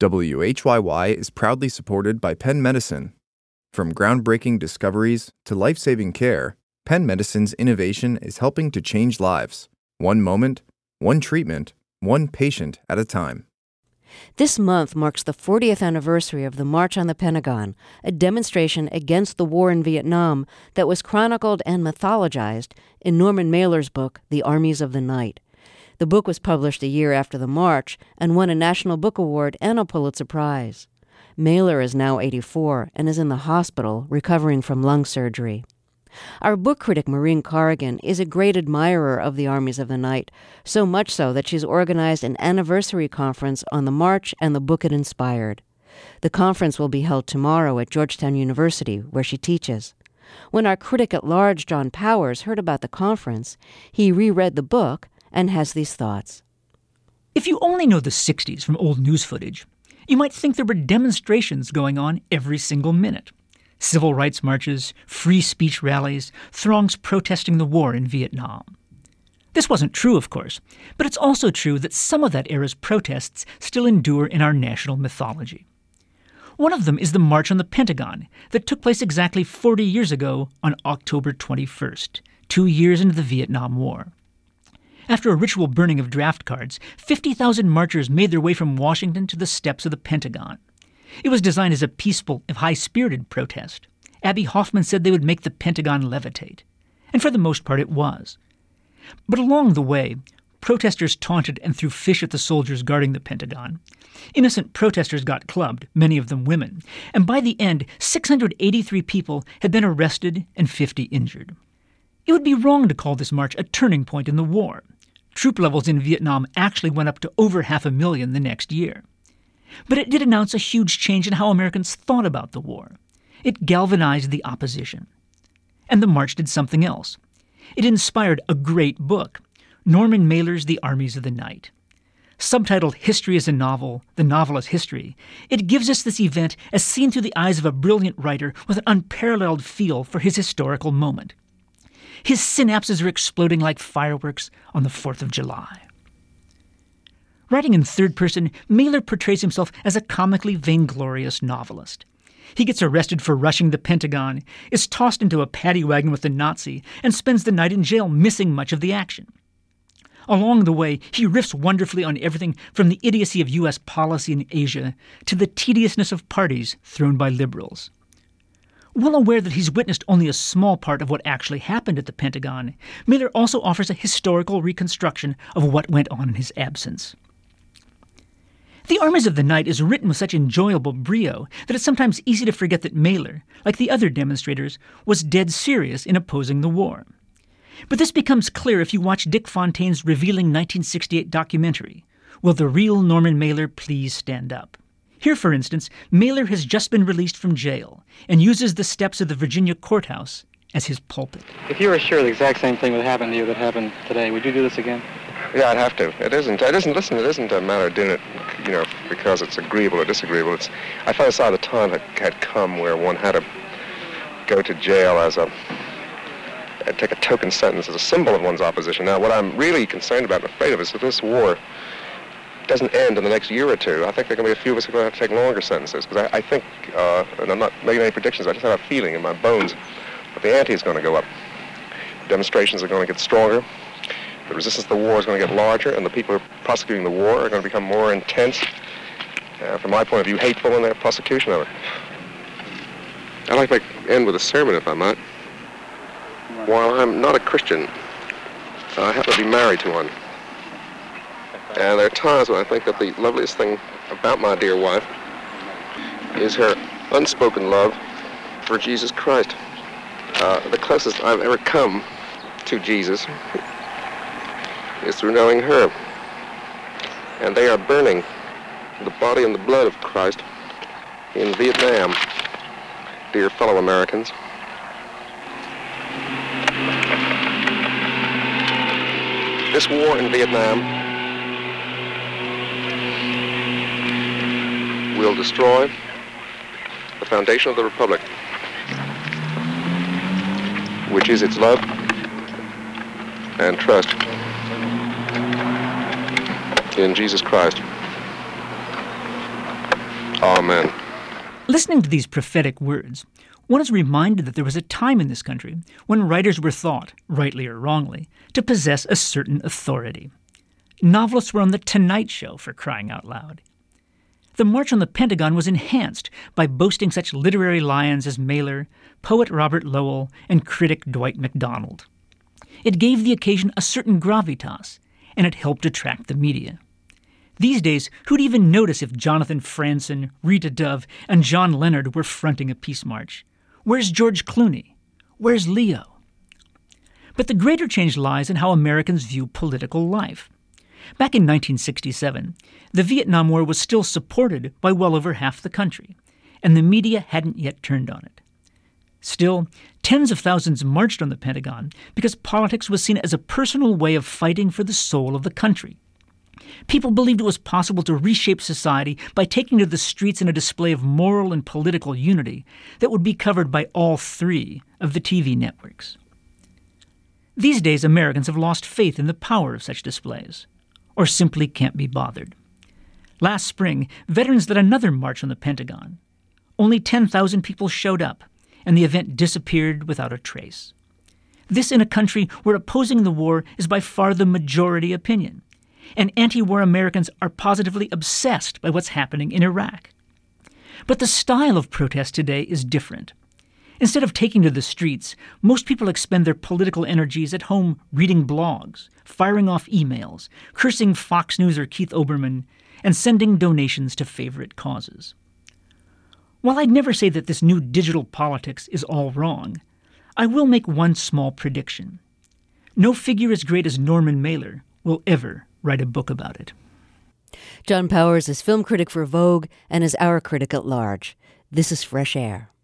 WHYY is proudly supported by Penn Medicine. From groundbreaking discoveries to life-saving care, Penn Medicine's innovation is helping to change lives. One moment, one treatment, one patient at a time. This month marks the 40th anniversary of the March on the Pentagon, a demonstration against the war in Vietnam that was chronicled and mythologized in Norman Mailer's book, The Armies of the Night. The book was published a year after the march and won a National Book Award and a Pulitzer Prize. Mailer is now 84 and is in the hospital recovering from lung surgery. Our book critic Maureen Corrigan is a great admirer of the Armies of the Night, so much so that she's organized an anniversary conference on the march and the book it inspired. The conference will be held tomorrow at Georgetown University, where she teaches. When our critic at large, John Powers, heard about the conference, he reread the book and has these thoughts. If you only know the 60s from old news footage, you might think there were demonstrations going on every single minute. Civil rights marches, free speech rallies, throngs protesting the war in Vietnam. This wasn't true, of course, but it's also true that some of that era's protests still endure in our national mythology. One of them is the March on the Pentagon that took place exactly 40 years ago on October 21st, 2 years into the Vietnam War. After a ritual burning of draft cards, 50,000 marchers made their way from Washington to the steps of the Pentagon. It was designed as a peaceful, if high-spirited protest. Abby Hoffman said they would make the Pentagon levitate. And for the most part it was. But along the way, protesters taunted and threw fish at the soldiers guarding the Pentagon. Innocent protesters got clubbed, many of them women. And by the end, 683 people had been arrested and 50 injured. It would be wrong to call this march a turning point in the war. Troop levels in Vietnam actually went up to over 500,000 the next year. But it did announce a huge change in how Americans thought about the war. It galvanized the opposition. And the march did something else. It inspired a great book, Norman Mailer's The Armies of the Night. Subtitled History as a Novel, The Novel as History, it gives us this event as seen through the eyes of a brilliant writer with an unparalleled feel for his historical moment. His synapses are exploding like fireworks on the 4th of July. Writing in third person, Mailer portrays himself as a comically vainglorious novelist. He gets arrested for rushing the Pentagon, is tossed into a paddy wagon with a Nazi, and spends the night in jail missing much of the action. Along the way, he riffs wonderfully on everything from the idiocy of U.S. policy in Asia to the tediousness of parties thrown by liberals. Well aware that he's witnessed only a small part of what actually happened at the Pentagon, Mailer also offers a historical reconstruction of what went on in his absence. The Armies of the Night is written with such enjoyable brio that it's sometimes easy to forget that Mailer, like the other demonstrators, was dead serious in opposing the war. But this becomes clear if you watch Dick Fontaine's revealing 1968 documentary, Will the Real Norman Mailer Please Stand Up? Here, for instance, Mailer has just been released from jail and uses the steps of the Virginia courthouse as his pulpit. If you were sure the exact same thing would happen to you that happened today, would you do this again? Yeah, I'd have to. It isn't a matter of doing it, because it's agreeable or disagreeable. I thought I saw the time had come where one had to go to jail take a token sentence as a symbol of one's opposition. Now, what I'm really concerned about and afraid of is that this war doesn't end in the next year or two. I think there are going to be a few of us who are going to have to take longer sentences, because I think, and I'm not making any predictions, I just have a feeling in my bones that the ante is going to go up. Demonstrations are going to get stronger. The resistance to the war is going to get larger, and the people who are prosecuting the war are going to become more intense, from my point of view, hateful in their prosecution of it. I'd like to end with a sermon, if I might. While I'm not a Christian, I happen to be married to one. And there are times when I think that the loveliest thing about my dear wife is her unspoken love for Jesus Christ. The closest I've ever come to Jesus is through knowing her. And they are burning the body and the blood of Christ in Vietnam, dear fellow Americans. This war in Vietnam will destroy the foundation of the Republic, which is its love and trust in Jesus Christ. Amen. Listening to these prophetic words, one is reminded that there was a time in this country when writers were thought, rightly or wrongly, to possess a certain authority. Novelists were on The Tonight Show, for crying out loud. The March on the Pentagon was enhanced by boasting such literary lions as Mailer, poet Robert Lowell, and critic Dwight MacDonald. It gave the occasion a certain gravitas, and it helped attract the media. These days, who'd even notice if Jonathan Franzen, Rita Dove, and John Leonard were fronting a peace march? Where's George Clooney? Where's Leo? But the greater change lies in how Americans view political life. Back in 1967, the Vietnam War was still supported by well over half the country, and the media hadn't yet turned on it. Still, tens of thousands marched on the Pentagon because politics was seen as a personal way of fighting for the soul of the country. People believed it was possible to reshape society by taking to the streets in a display of moral and political unity that would be covered by all three of the TV networks. These days, Americans have lost faith in the power of such displays, or simply can't be bothered. Last spring, veterans led another march on the Pentagon. Only 10,000 people showed up, and the event disappeared without a trace. This in a country where opposing the war is by far the majority opinion, and anti-war Americans are positively obsessed by what's happening in Iraq. But the style of protest today is different. Instead of taking to the streets, most people expend their political energies at home reading blogs, firing off emails, cursing Fox News or Keith Olbermann, and sending donations to favorite causes. While I'd never say that this new digital politics is all wrong, I will make one small prediction. No figure as great as Norman Mailer will ever write a book about it. John Powers is film critic for Vogue and is our critic at large. This is Fresh Air.